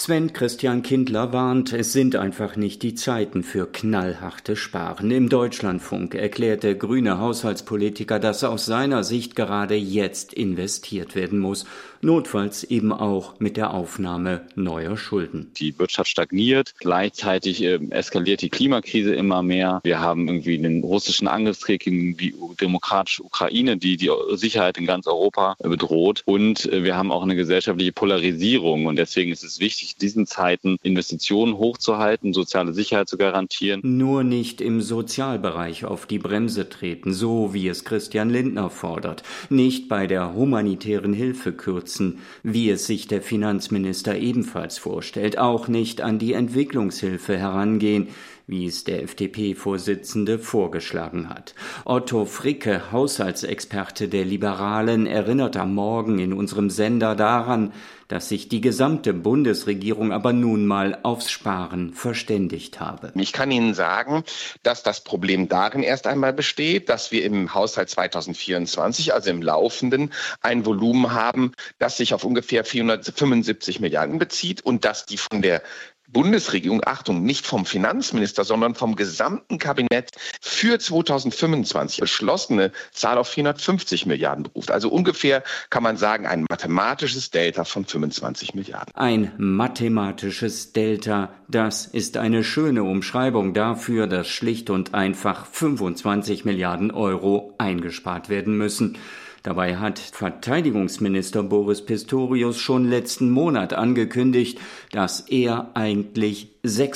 Sven Christian Kindler warnt, es sind einfach nicht die Zeiten für knallharte Sparen. Im Deutschlandfunk erklärt der grüne Haushaltspolitiker, dass aus seiner Sicht gerade jetzt investiert werden muss, notfalls eben auch mit der Aufnahme neuer Schulden. Die Wirtschaft stagniert, gleichzeitig eskaliert die Klimakrise immer mehr. Wir haben irgendwie den russischen Angriffskrieg gegen die demokratische Ukraine, die die Sicherheit in ganz Europa bedroht. Und wir haben auch eine gesellschaftliche Polarisierung. Und deswegen ist es wichtig, in diesen Zeiten Investitionen hochzuhalten, soziale Sicherheit zu garantieren. Nur nicht im Sozialbereich auf die Bremse treten, so wie es Christian Lindner fordert. Nicht bei der humanitären Hilfe kürzen, wie es sich der Finanzminister ebenfalls vorstellt. Auch nicht an die Entwicklungshilfe herangehen, wie es der FDP-Vorsitzende vorgeschlagen hat. Otto Fricke, Haushaltsexperte der Liberalen, erinnert am Morgen in unserem Sender daran, dass sich die gesamte Bundesregierung aber nun mal aufs Sparen verständigt habe. Ich kann Ihnen sagen, dass das Problem darin erst einmal besteht, dass wir im Haushalt 2024, also im laufenden, ein Volumen haben, das sich auf ungefähr 475 Milliarden bezieht und dass die von der Bundesregierung, Achtung, nicht vom Finanzminister, sondern vom gesamten Kabinett für 2025 beschlossene Zahl auf 450 Milliarden beruft. Also ungefähr kann man sagen, ein mathematisches Delta von 25 Milliarden. Ein mathematisches Delta, das ist eine schöne Umschreibung dafür, dass schlicht und einfach 25 Milliarden Euro eingespart werden müssen. Dabei hat Verteidigungsminister Boris Pistorius schon letzten Monat angekündigt, dass er eigentlich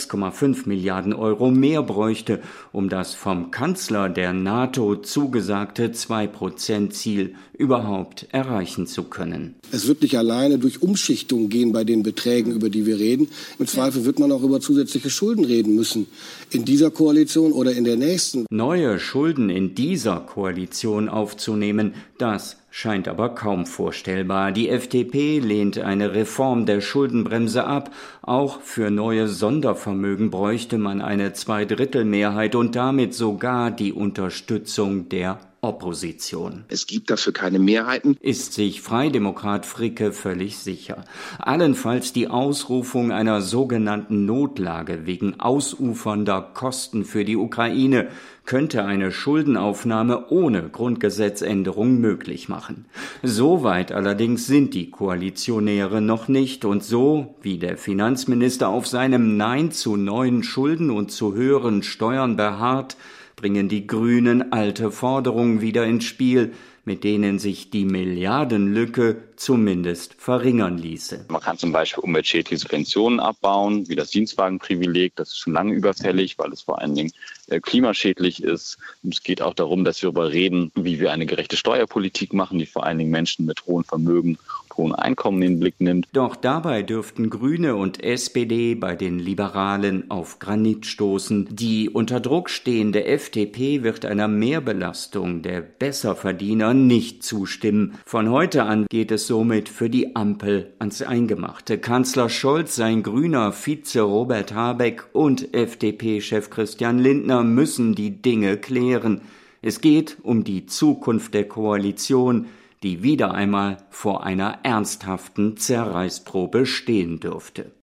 6,5 Milliarden Euro mehr bräuchte, um das vom Kanzler der NATO zugesagte 2%-Ziel überhaupt erreichen zu können. Es wird nicht alleine durch Umschichtung gehen bei den Beträgen, über die wir reden. Im Zweifel wird man auch über zusätzliche Schulden reden müssen. In dieser Koalition oder in der nächsten. Neue Schulden in dieser Koalition aufzunehmen, das scheint aber kaum vorstellbar. Die FDP lehnt eine Reform der Schuldenbremse ab. Auch für neue Sondervermögen bräuchte man eine Zweidrittelmehrheit und damit sogar die Unterstützung der Opposition. Es gibt dafür keine Mehrheiten. Ist sich Freidemokrat Fricke völlig sicher. Allenfalls die Ausrufung einer sogenannten Notlage wegen ausufernder Kosten für die Ukraine könnte eine Schuldenaufnahme ohne Grundgesetzänderung möglich machen. Soweit allerdings sind die Koalitionäre noch nicht und so, wie der Finanzminister auf seinem Nein zu neuen Schulden und zu höheren Steuern beharrt, bringen die Grünen alte Forderungen wieder ins Spiel, mit denen sich die Milliardenlücke zumindest verringern ließe. Man kann zum Beispiel umweltschädliche Subventionen abbauen, wie das Dienstwagenprivileg. Das ist schon lange überfällig, weil es vor allen Dingen klimaschädlich ist. Und es geht auch darum, dass wir darüber reden, wie wir eine gerechte Steuerpolitik machen, die vor allen Dingen Menschen mit hohen Vermögen und hohen Einkommen in den Blick nimmt. Doch dabei dürften Grüne und SPD bei den Liberalen auf Granit stoßen. Die unter Druck stehende FDP wird einer Mehrbelastung der Besserverdiener nicht zustimmen. Von heute an geht es somit für die Ampel ans Eingemachte. Kanzler Scholz, sein grüner Vize Robert Habeck und FDP-Chef Christian Lindner müssen die Dinge klären. Es geht um die Zukunft der Koalition, die wieder einmal vor einer ernsthaften Zerreißprobe stehen dürfte.